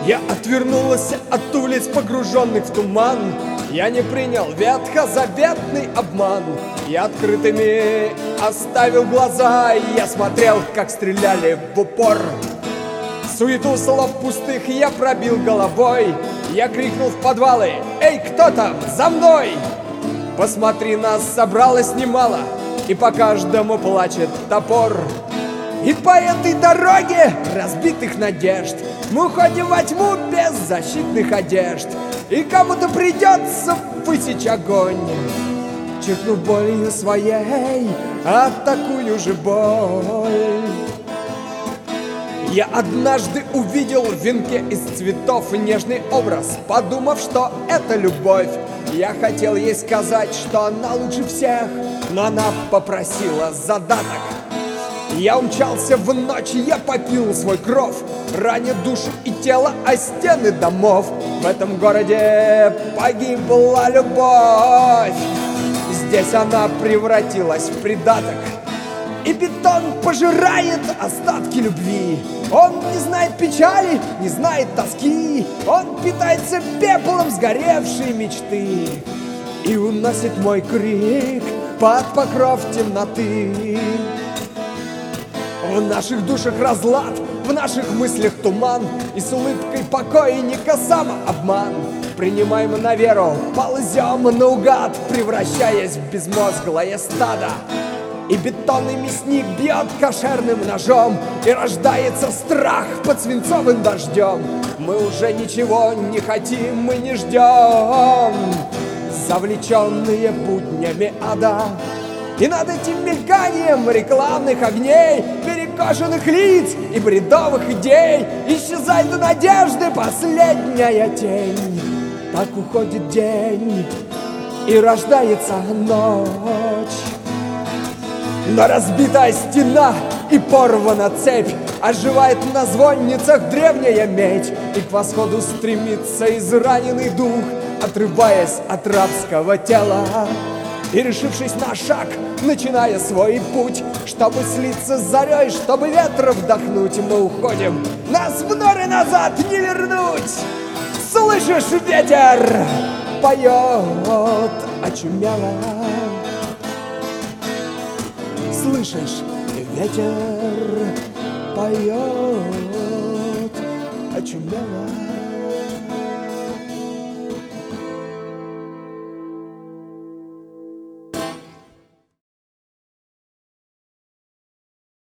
Я отвернулся от улиц, погруженных в туман. Я не принял ветхозаветный обман. Я открытыми оставил глаза, и я смотрел, как стреляли в упор. Суету слов пустых я пробил головой. Я крикнул в подвалы: «Эй, кто там? За мной!» Посмотри, нас собралось немало, и по каждому плачет топор. И по этой дороге разбитых надежд мы уходим во тьму без защитных одежд. И кому-то придется высечь огонь, черкнув болью своей, а такую же боль. Я однажды увидел в венке из цветов нежный образ, подумав, что это любовь. Я хотел ей сказать, что она лучше всех, но она попросила задаток. Я умчался в ночь, я попил свой кров, раня душу и тело о стены домов. В этом городе погибла любовь, здесь она превратилась в придаток. И бетон пожирает остатки любви. Он не знает печали, не знает тоски. Он питается пеплом сгоревшей мечты и уносит мой крик под покров темноты. В наших душах разлад, в наших мыслях туман, и с улыбкой покойника самообман. Принимаем на веру, ползем наугад, превращаясь в безмозглое стадо. И бетонный мясник бьет кошерным ножом, и рождается страх под свинцовым дождем. Мы уже ничего не хотим, мы не ждем, завлеченные буднями ада. И над этим мельканием рекламных огней, перекошенных лиц и бредовых идей исчезает до надежды последняя тень. Так уходит день, и рождается ночь. Но разбитая стена и порвана цепь оживает на звонницах древняя медь. И к восходу стремится израненный дух, отрываясь от рабского тела. И решившись на шаг, начиная свой путь, чтобы слиться с зарей, чтобы ветра вдохнуть, мы уходим, нас в норы назад не вернуть. Слышишь, ветер поет очумело. Слышишь, ветер поет очумело.